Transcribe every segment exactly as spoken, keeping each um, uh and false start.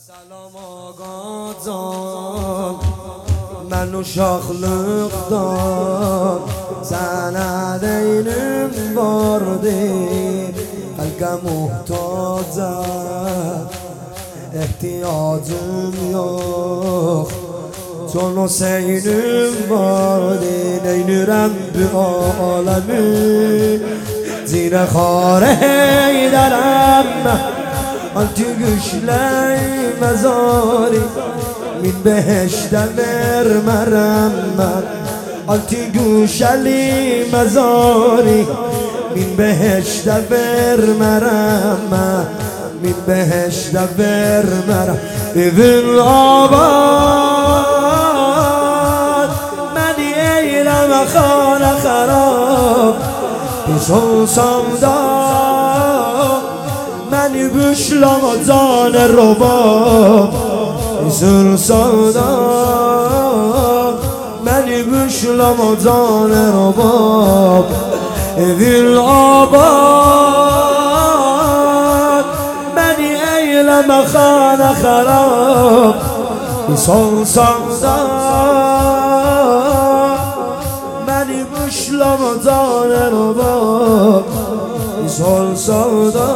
سلام آقا جان منو şaxlıqdan sana değilim vardı Kalka muhtacam ihtiyacım yok Çon Hüseynim vardı neynirem bu alemi Zine khare eylerem Altı güçley mezari Min behişte vermerem ben Altı güçley mezari Min behişte vermerem ben Min behişte vermerem Evin abad Meni eyleme khane kharab Pis olsam da Meni büşlama cane robab Üzülsem da Meni büşlama cane robab Evil abad Meni eyleme khane kharab Üzülsem da Meni büşlama cane robab Üzülsem da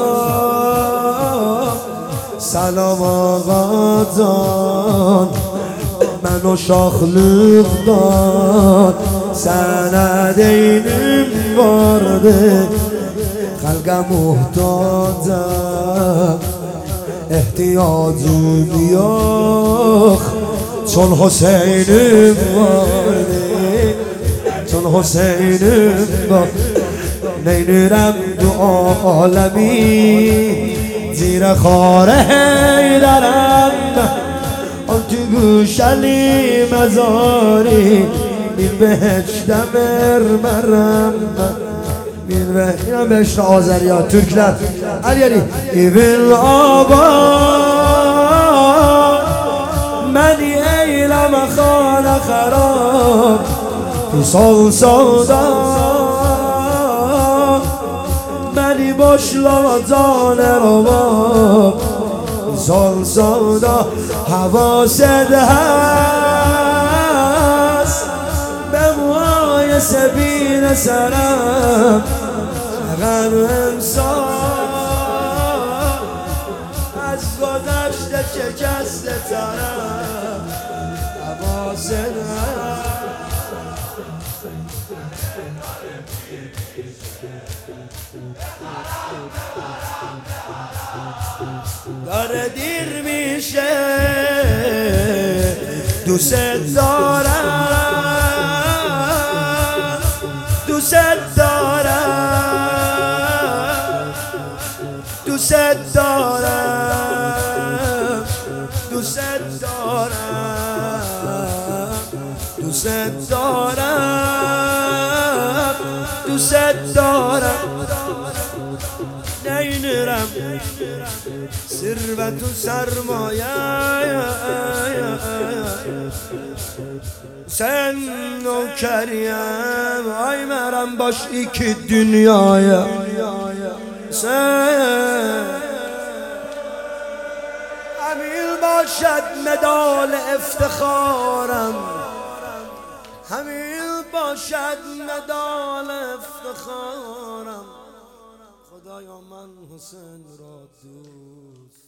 سلام آقا جان منو şaxlıqdan sana değilim vardı Xalqa muhtacam ihtiyacım yok Çon Hüseynim vardı Çon Hüseynim var neynirem bu alemi زیر خاره ایدرم آن تو گوشلی مزاری این بهشت مرمرم این بهشت آذری ها ترکler علیاری ایویل آباد منی ایلم خانه خراب پیسال سودا منی başlama cane robab Sol solda havaset هست به موهای سبیل سرم غم امسال از گذشته شکسته ترم حواست هست داره دیر میشه دوست دارم دوست دارم دوست دارم دوست دارم دوست دارم دوست دارم نینرم ثروت و سرمایه sen nökeriyem ay merem baş iki dünyaya sen همین باشد مدال افتخارم همین باشد مدال افتخارم خدایا من حسین را دوست